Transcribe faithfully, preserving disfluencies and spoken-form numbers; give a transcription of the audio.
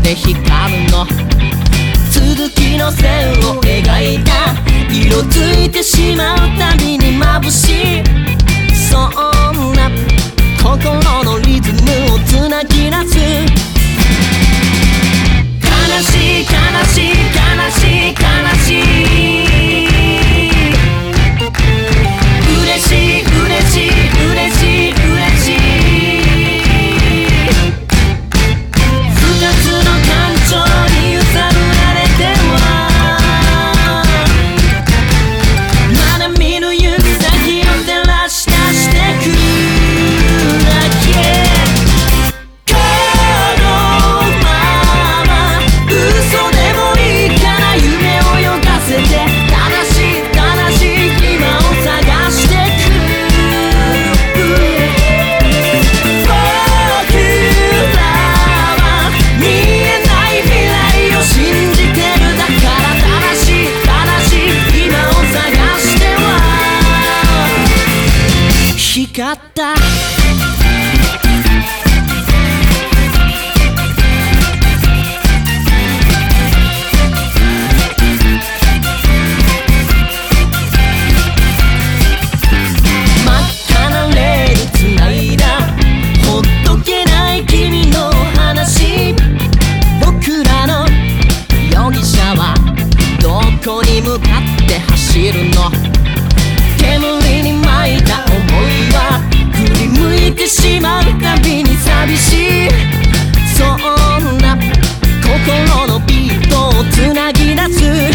て光るの続きの線を描いた色づいてしまうたびに眩しいそんな心のリズムをつなぎ出す悲しい悲しい悲しい悲しい嬉しい嬉しい嬉しい嬉しい二つの感情に揺さぶられてはまだ見ぬ行く先を照らし出してくだけこのまま嘘でもいいから夢を泳がせて正しい正しい今を探してく僕らは見えない未来を信じてるだから正しい正しい今を探しては光ったどこに向かって走るの煙に巻いた想いは振り向いてしまうたびに寂しいそんな心のビートをつなぎ出す